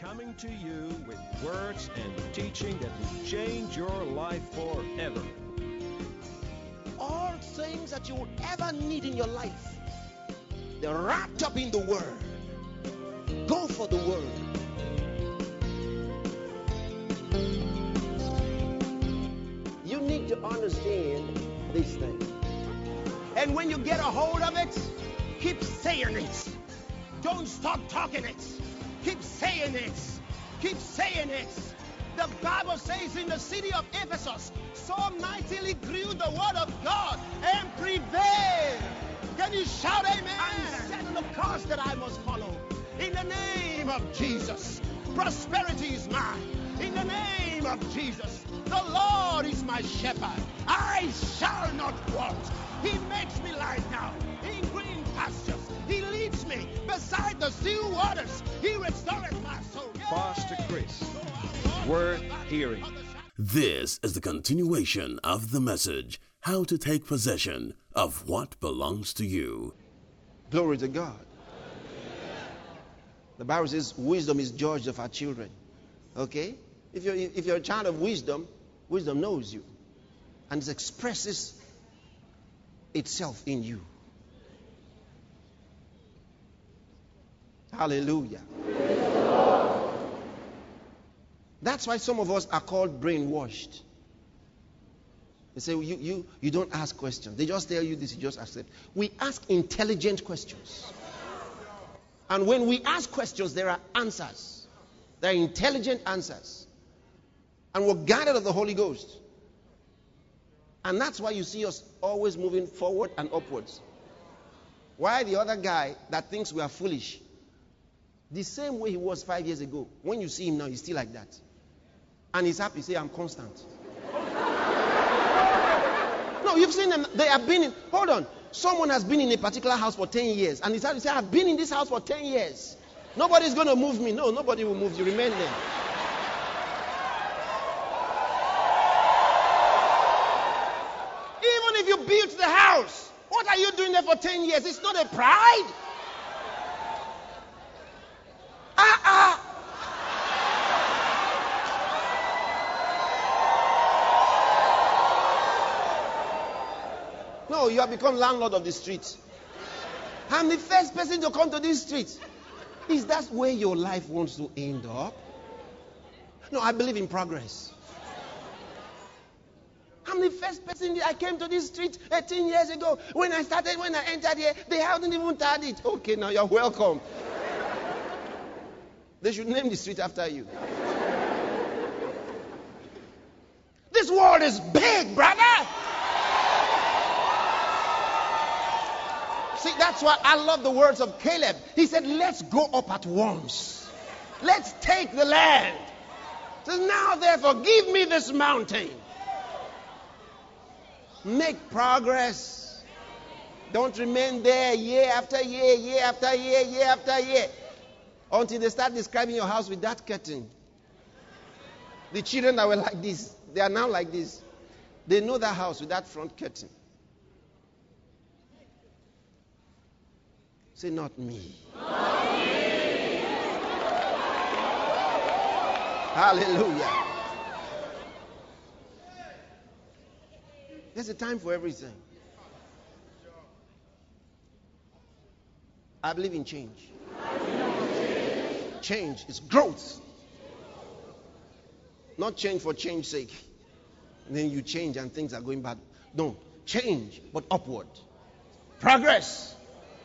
coming to you with words and teaching that will change your life forever. All things that you will ever need in your life, they're wrapped up in the Word. Go for the Word. You need to understand these things. And when you get a hold of it, keep saying it. Don't stop talking it. Keep saying it. Keep saying it. The Bible says in the city of Ephesus, so mightily grew the word of God and prevailed. Can you shout amen? And set the course that I must follow. In the name of Jesus, prosperity is mine. In the name of Jesus, the Lord is my shepherd. I shall not want. He makes me lie down in green pastures. He leads me beside the still waters. He restores my soul. Pastor Chris, worth hearing. This is the continuation of the message, How to Take Possession of What Belongs to You. Glory to God. The Bible says wisdom is judge of our children. Okay? If you're a child of wisdom, wisdom knows you. And it expresses itself in you. Hallelujah. That's why some of us are called brainwashed. They say, you don't ask questions. They just tell you this, you just accept. We ask intelligent questions. And when we ask questions, there are answers. There are intelligent answers. And we're guided of the Holy Ghost. And that's why you see us always moving forward and upwards. Why the other guy that thinks we are foolish, the same way he was 5 years ago, when you see him now, he's still like that. And he's happy, say, I'm constant. No, you've seen them, they have been in, hold on. Someone has been in a particular house for 10 years. And he's happy to say, I've been in this house for 10 years. Nobody's going to move me. No, nobody will move you. Remain there. Even if you built the house, what are you doing there for 10 years? It's not a pride. No, you have become landlord of the street. I'm the first person to come to this street. Is that where your life wants to end up? No, I believe in progress. I'm the first person. I came to this street 18 years ago. When I entered here, they hadn't even started it. Okay, now you're welcome. They should name the street after you. This world is big, brother. See, that's why I love the words of Caleb. He said, let's go up at once. Let's take the land. He says, now therefore, give me this mountain. Make progress. Don't remain there year after year, year after year, year after year. Until they start describing your house with that curtain. The children that were like this, they are now like this. They know that house with that front curtain. Say, not me. Not me. Hallelujah. There's a time for everything. I believe in change. Change is growth. Not change for change's sake. And then you change and things are going bad. No. Change, but upward. Progress.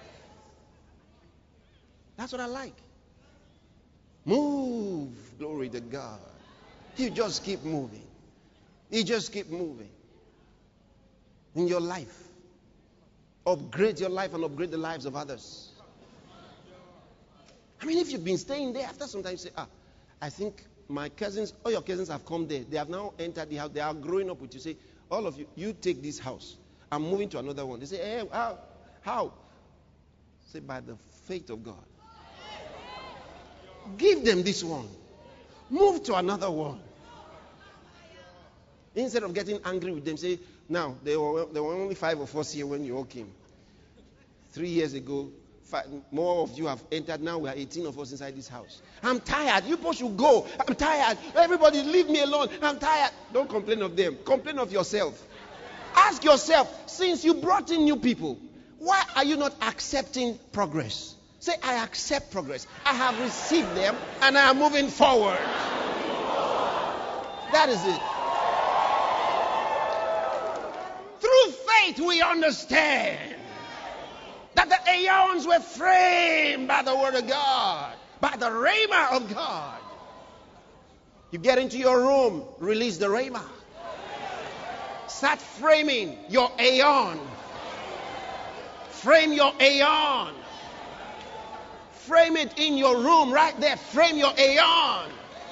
That's what I like. Move. Glory to God. You just keep moving. You just keep moving. In your life. Upgrade your life and upgrade the lives of others. I mean, if you've been staying there, after some time you say, I think my cousins, all your cousins have come there. They have now entered the house. They are growing up with you. Say, all of you, you take this house. I'm moving to another one. They say, hey, how? Say, by the faith of God. Give them this one. Move to another one. Instead of getting angry with them, say, now, there were only 5 of us here when you all came. 3 years ago, More of you have entered now. We are 18 of us inside this house. I'm tired. You both should go. I'm tired. Everybody leave me alone. I'm tired. Don't complain of them. Complain of yourself. Ask yourself, since you brought in new people, why are you not accepting progress? Say, I accept progress. I have received them and I am moving forward. That is it. Through faith we understand that the aeons were framed by the word of God, by the rhema of God. You get into your room, release the rhema. Start framing your aeon. Frame your aeon. Frame it in your room right there. Frame your aeon.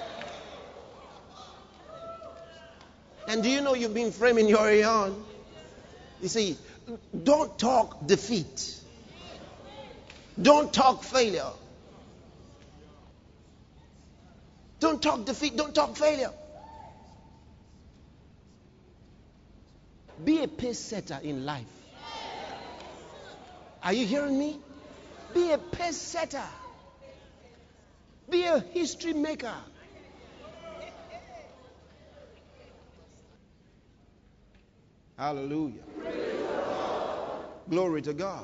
And do you know you've been framing your aeon? You see, don't talk defeat. Don't talk failure. Don't talk defeat. Don't talk failure. Be a pace setter in life. Are you hearing me? Be a pace setter. Be a history maker. Hallelujah. Glory to God.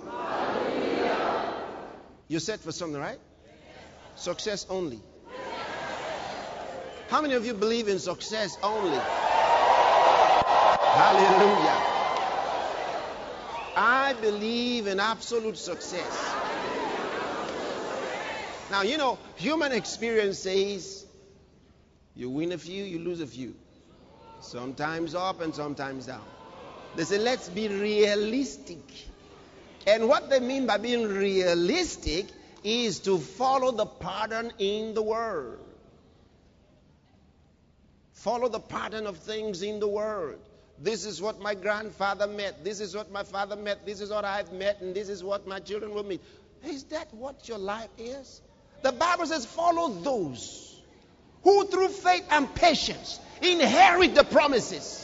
You're set for something, right? Success only. How many of you believe in success only? Hallelujah. I believe in absolute success. Now, you know, human experience says you win a few, you lose a few. Sometimes up and sometimes down. They say, let's be realistic. And what they mean by being realistic is to follow the pattern in the Word. Follow the pattern of things in the Word. This is what my grandfather met. This is what my father met. This is what I've met. And this is what my children will meet. Is that what your life is? The Bible says, follow those who through faith and patience inherit the promises.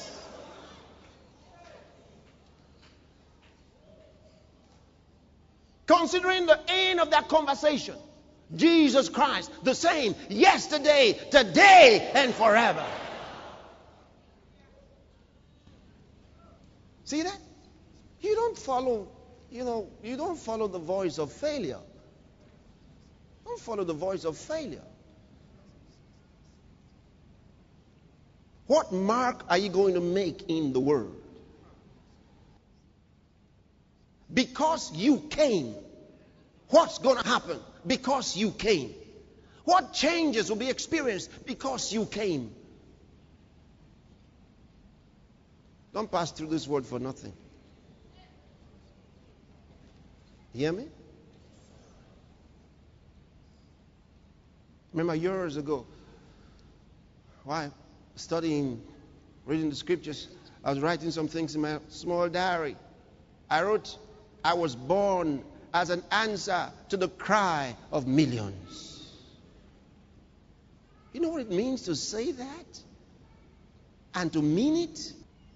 Considering the end of that conversation, Jesus Christ, the same yesterday, today, and forever. See that? You don't follow, you don't follow the voice of failure. Don't follow the voice of failure. What mark are you going to make in the world? Because you came. What's going to happen? Because you came. What changes will be experienced because you came? Don't pass through this word for nothing. You hear me? Remember years ago, while studying, reading the scriptures, I was writing some things in my small diary. I wrote, I was born as an answer to the cry of millions. You know what it means to say that? And to mean it?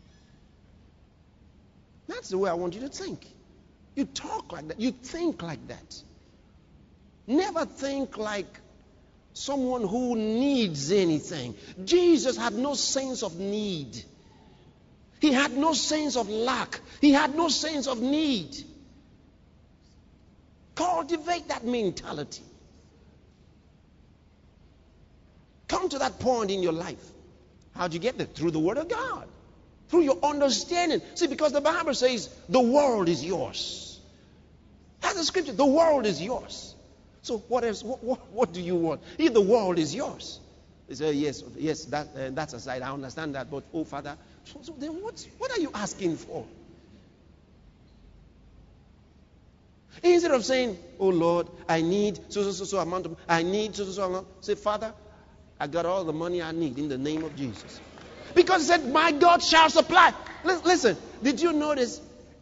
That's the way I want you to think. You talk like that. You think like that. Never think like someone who needs anything. Jesus had no sense of need. He had no sense of lack. He had no sense of need. Cultivate that mentality. Come to that point in your life. How'd you get there? Through the Word of God. Through your understanding. See, because the Bible says the world is yours. That's the scripture. The world is yours. So what else? What do you want? If the world is yours. They say, yes, that's aside. I understand that. But, oh, Father, so then what are you asking for? Instead of saying, oh, Lord, I need so amount of, I need so amount. Say, Father, I got all the money I need in the name of Jesus. Because it said, my God shall supply. Listen, did you notice?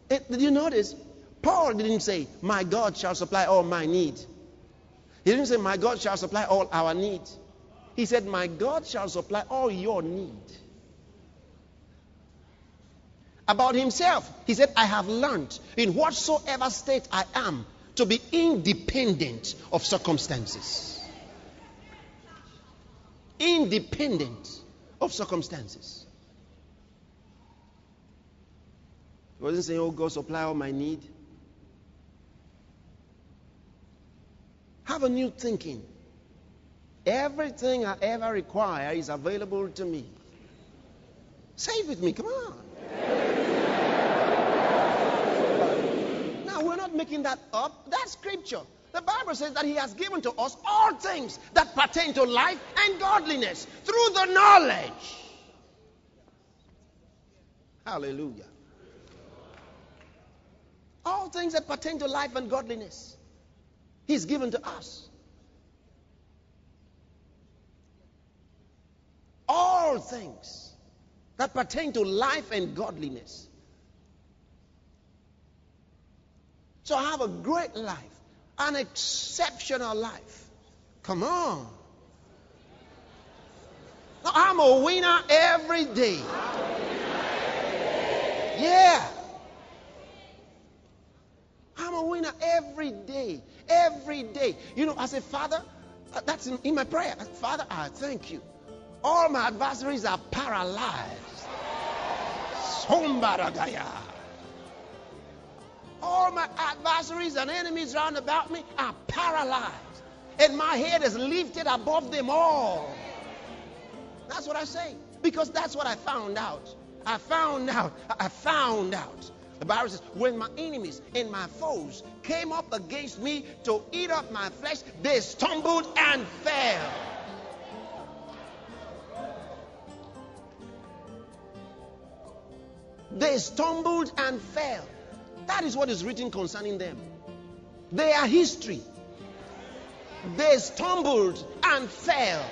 Paul didn't say, my God shall supply all my need. He didn't say, my God shall supply all our need. He said, my God shall supply all your need. About himself, he said, I have learned in whatsoever state I am to be independent of circumstances. Independent of circumstances. He wasn't saying, oh, God, supply all my need. Have a new thinking. Everything I ever require is available to me. Say it with me, come on. Now, we're not making that up. That's scripture. The Bible says that He has given to us all things that pertain to life and godliness through the knowledge. Hallelujah. All things that pertain to life and godliness, He's given to us. All things that pertain to life and godliness. So have a great life, an exceptional life. Come on. Now, I'm a winner every day. Yeah. I'm a winner every day. Every day. You know, as a father, that's in my prayer. Father, I thank you. All my adversaries are paralyzed. Sombaragaya. All my adversaries and enemies round about me are paralyzed. And my head is lifted above them all. That's what I say. Because that's what I found out. I found out. The Bible says, when my enemies and my foes came up against me to eat up my flesh, they stumbled and fell. They stumbled and fell. That is what is written concerning them. They are history. They stumbled and fell.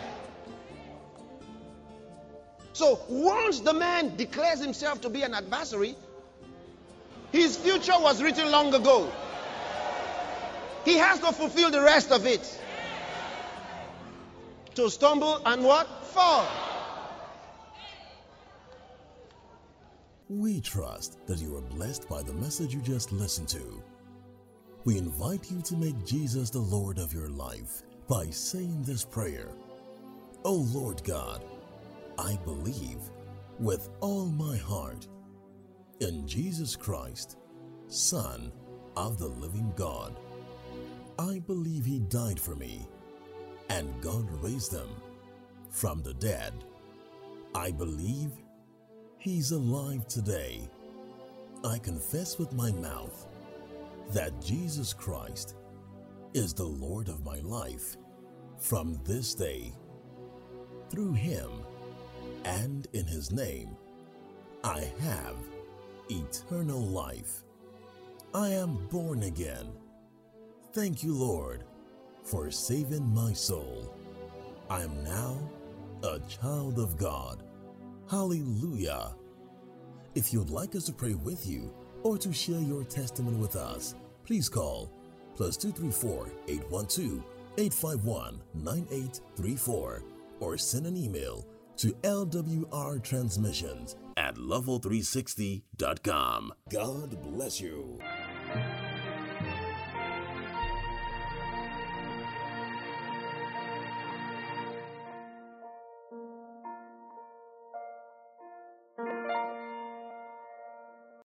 So once the man declares himself to be an adversary, his future was written long ago. He has to fulfill the rest of it. To stumble and what? Fall. We trust that you are blessed by the message you just listened to. We invite you to make Jesus the Lord of your life by saying this prayer. O Lord God, I believe with all my heart in Jesus Christ, Son of the living God. I believe He died for me, and God raised Him from the dead. I believe He's alive today. I confess with my mouth that Jesus Christ is the Lord of my life from this day. Through Him and in His name, I have eternal life. I am born again. Thank you, Lord, for saving my soul. I am now a child of God. Hallelujah. If you'd like us to pray with you or to share your testimony with us, please call +234 812 851 9834 or send an email to lwrtransmissions@level360.com. God bless you.